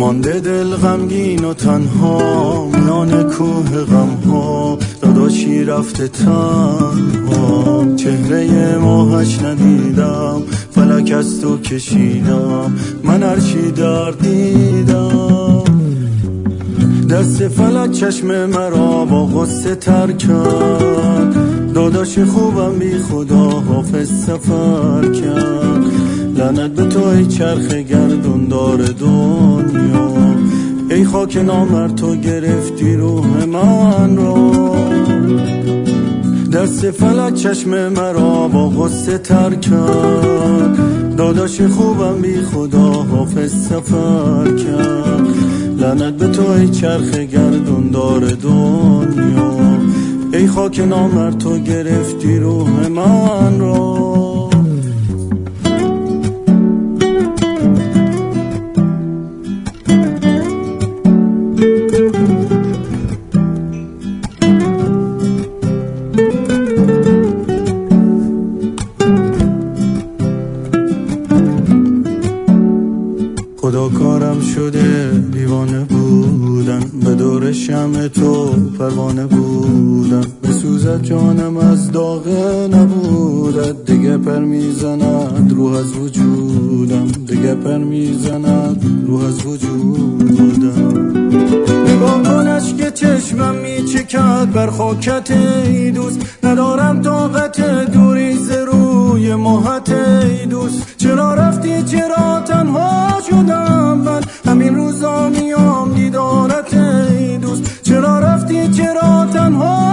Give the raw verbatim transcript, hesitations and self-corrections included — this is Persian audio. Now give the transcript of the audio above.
مانده دل غمگین و تنها میان کوه غم ها، داداشی رفته تنها. چهره ماهش ندیدم، فلک از تو کشیدم، من هرچی درد دیدم. دست فلک چشم مرا با غصه تر کرد، داداش خوبم بی خدا حافظ سفر کرد. لعنت به تو ای چرخ گردون دار دنیا، ای خاک نامر تو گرفتی روح من را. دست فلک چشم مرا با غصه تر کرد، داداش خوبم بی خدا حافظ سفر کرد. لعنت به تو ای چرخ گردون دار دنیا، ای خاک نامر تو گرفتی روح من را. خدا کارم شده دیوانه بودن، به دور شمع تو پروانه بودن. بسوزد جانم از داغ نبودت، دیگه پر میزند روح از وجودم، دیگه پر میزند روح از وجودم. نگاه کنش که چشمم میچکد بر خاکت ای دوست، ندارم طاقت دوری ز روی ماهت ای دوست. چرا رفتی چرا تنها شدم من، همین روزا میام دیدارت ای دوست. چرا رفتی چرا تنها